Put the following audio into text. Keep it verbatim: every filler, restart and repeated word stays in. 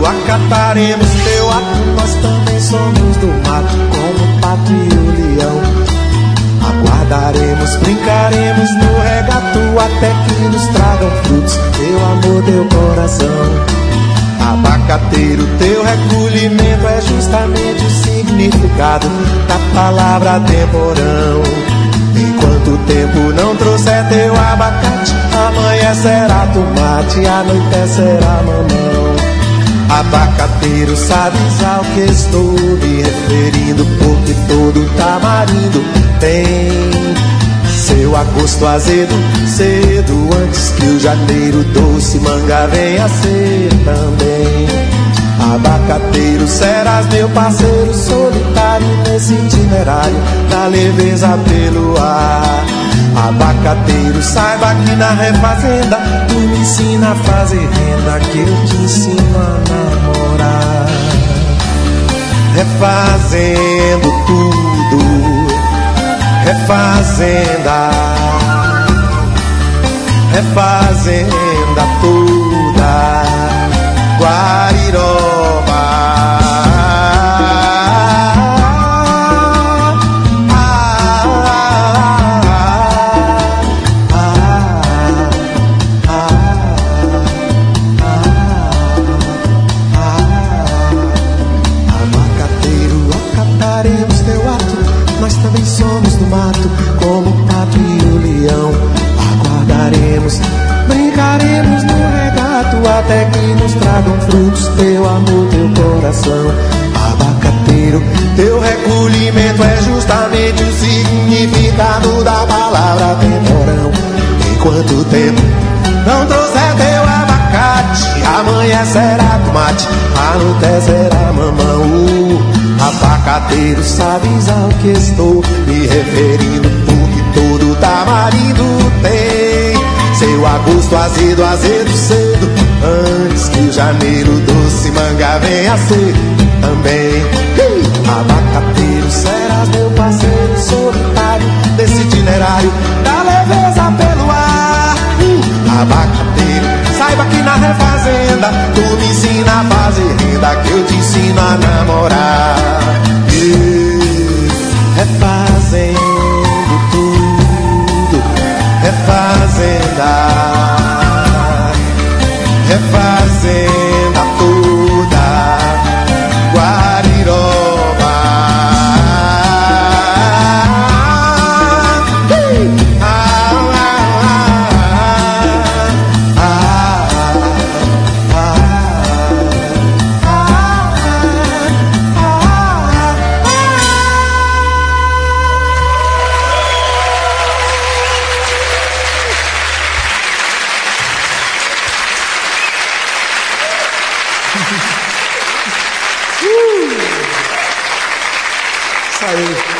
acataremos teu ato, nós também somos do mato, como o pato e o leão. Aguardaremos, brincaremos no regato, até que nos tragam frutos, teu amor, teu coração. Abacateiro, teu recolhimento é justamente o significado da palavra temporão. Enquanto o tempo não trouxer teu abacate, amanhã será tomate, anoitecerá mamão. Abacateiro, sabes ao que estou me referindo, porque todo tamarindo tem seu agosto azedo, cedo, antes que o janeiro doce manga venha a ser também. Abacateiro, serás meu parceiro solitário nesse itinerário da leveza pelo ar. Abacateiro, saiba que na refazenda tu me ensina a fazer renda, que eu te ensino a namorar. Refazendo tudo, refazenda, refazenda toda, Guariroba. Abacateiro, acataremos teu ato, nós também somos do mato, como o pato e o leão. Aguardaremos, brincaremos no regato, até que nos tragam frutos, teu amor, teu coração. Abacateiro, teu recolhimento é justamente o significado da palavra temporão. Enquanto o tempo não trouxer teu abacate, amanhã será tomate, anoitecerá mamão. Abacateiro, sabes ao que estou me referindo, porque todo tamarindo tem seu agosto azedo, azedo cedo, antes que o janeiro doce manga venha a ser também. Abacateiro, serás meu parceiro solitário desse itinerário da leveza pelo ar. Abacateiro, saiba que na refazenda tu me ensina a fazer renda, que eu te ensino a namorar. Refazendo tudo, refazenda, refazenda toda, Guariroba. Ah, ah, ah, ah, Saiu.